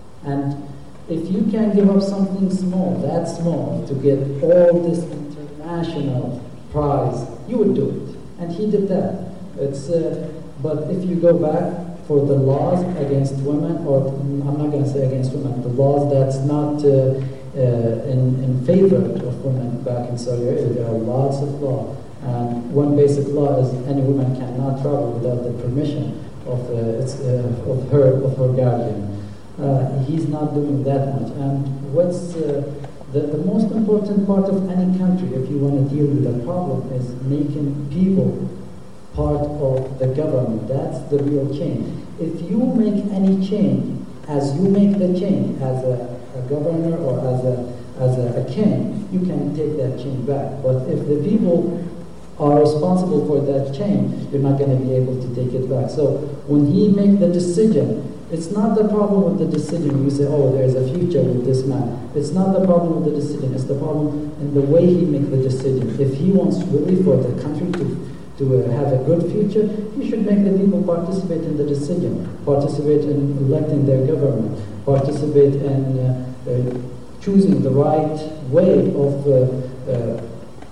And if you can give up something small, that small, to get all this international prize, you would do it. And he did that. It's uh, but if you go back for the laws against women, or I'm not going to say against women, the laws that's not uh, uh, in, in favor of women back in Saudi Arabia, there are lots of law. And one basic law is any woman cannot travel without the permission of uh, its, uh, of her of her guardian. Uh, he's not doing that much. And what's uh, the, the most important part of any country, if you want to deal with a problem, is making people part of the government. That's the real change. If you make any change, as you make the change as a, a governor or as a as a, a king, you can take that change back. But if the people are responsible for that change, you're not going to be able to take it back. So when he make the decision, it's not the problem with the decision. You say, oh, there's a future with this man. It's not the problem with the decision. It's the problem in the way he make the decision. If he wants really for the country to to uh, have a good future, he should make the people participate in the decision, participate in electing their government, participate in uh, uh, choosing the right way of uh, uh,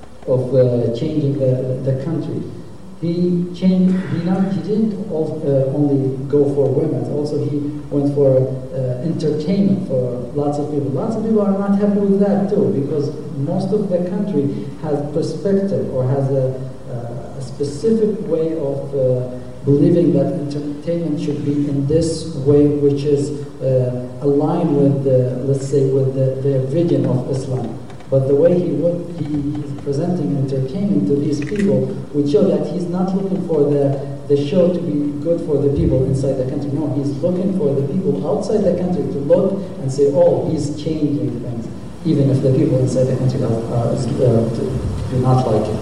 of uh, changing the, the country. He changed. He not. He didn't also, uh, only go for women. Also, he went for uh, entertainment for lots of people. Lots of people are not happy with that too, because most of the country has perspective or has a, uh, a specific way of uh, believing that entertainment should be in this way, which is uh, aligned with the, let's say, with the, the vision of Islam. But the way he would, he, he's presenting entertainment to these people would show that he's not looking for the, the show to be good for the people inside the country. No, he's looking for the people outside the country to look and say, oh, he's changing things, even if the people inside the country are, are, uh, do not like it.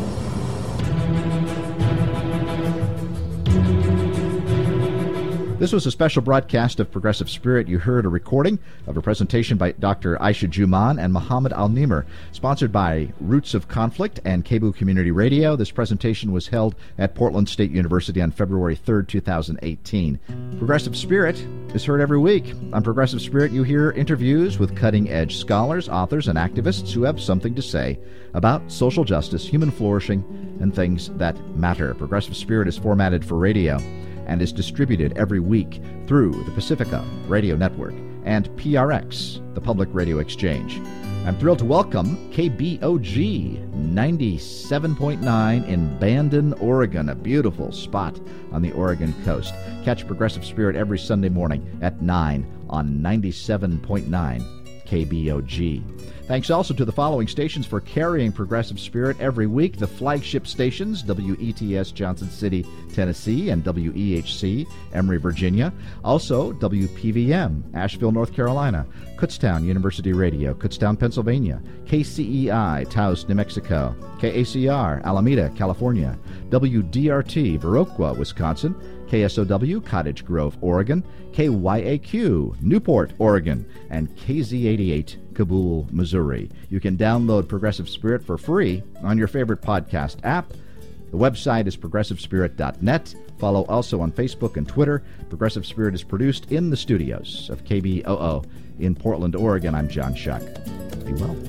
This was a special broadcast of Progressive Spirit. You heard a recording of a presentation by Doctor Aisha Juman and Muhammad Al-Nimr, sponsored by Roots of Conflict and KBOO Community Radio. This presentation was held at Portland State University on February third, two thousand eighteen. Progressive Spirit is heard every week. On Progressive Spirit, you hear interviews with cutting-edge scholars, authors, and activists who have something to say about social justice, human flourishing, and things that matter. Progressive Spirit is formatted for radio and is distributed every week through the Pacifica Radio Network and P R X, the Public Radio Exchange. I'm thrilled to welcome K B O G ninety-seven point nine in Bandon, Oregon, a beautiful spot on the Oregon coast. Catch Progressive Spirit every Sunday morning at nine on ninety-seven point nine K B O G. Thanks also to the following stations for carrying Progressive Spirit every week. The flagship stations, W E T S Johnson City, Tennessee, and W E H C Emory, Virginia. Also, W P V M, Asheville, North Carolina. Kutztown University Radio, Kutztown, Pennsylvania. K C E I, Taos, New Mexico. K A C R, Alameda, California. W D R T, Viroqua, Wisconsin. K S O W, Cottage Grove, Oregon. K Y A Q, Newport, Oregon. And K Z eighty-eight, Kabul, Missouri. You can download Progressive Spirit for free on your favorite podcast app. The website is progressive spirit dot net. Follow also on Facebook and Twitter. Progressive Spirit is produced in the studios of K B O O in Portland, Oregon. I'm John Shuck. Be well.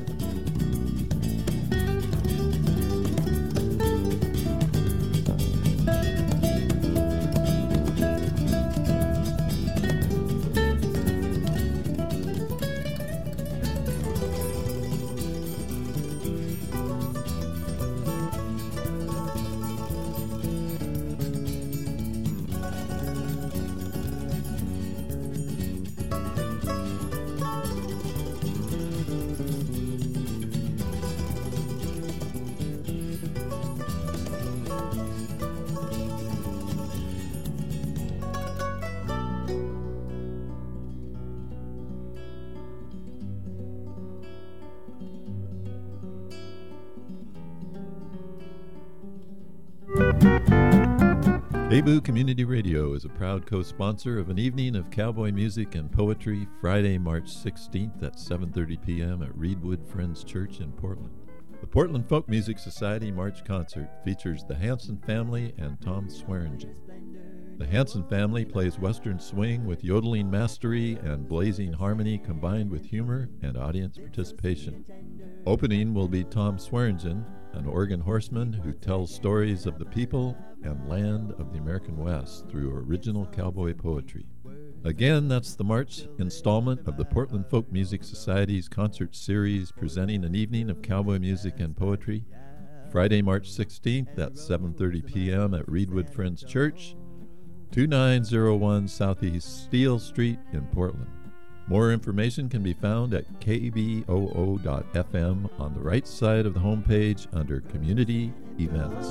KBOO Community Radio is a proud co-sponsor of an evening of cowboy music and poetry Friday, March sixteenth at seven thirty p.m. at Reedwood Friends Church in Portland. The Portland Folk Music Society March Concert features the Hanson family and Tom Swearingen. The Hanson family plays Western swing with yodeling mastery and blazing harmony combined with humor and audience participation. Opening will be Tom Swearingen, an Oregon horseman who tells stories of the people and land of the American West through original cowboy poetry. Again, that's the March installment of the Portland Folk Music Society's concert series presenting an evening of cowboy music and poetry, Friday, March sixteenth at seven thirty p.m. at Reedwood Friends Church, two nine zero one Southeast Steele Street in Portland. More information can be found at k b o o dot f m on the right side of the homepage under Community Events.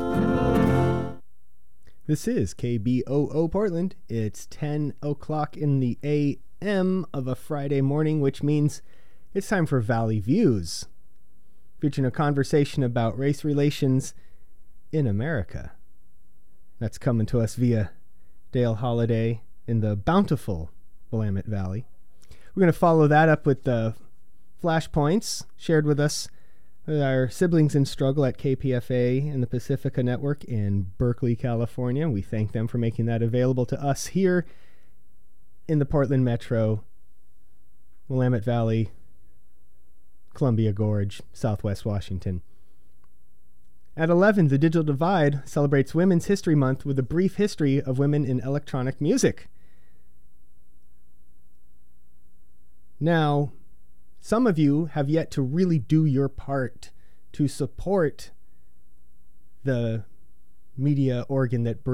This is K B O O Portland. It's ten o'clock in the a m of a Friday morning, which means it's time for Valley Views, featuring a conversation about race relations in America. That's coming to us via Dale Holiday in the bountiful Willamette Valley. We're going to follow that up with the flashpoints shared with us with our siblings in struggle at K P F A and the Pacifica Network in Berkeley, California. We thank them for making that available to us here in the Portland Metro, Willamette Valley, Columbia Gorge, Southwest Washington. At eleven, The Digital Divide celebrates Women's History Month with a brief history of women in electronic music. Now, some of you have yet to really do your part to support the media organ that brings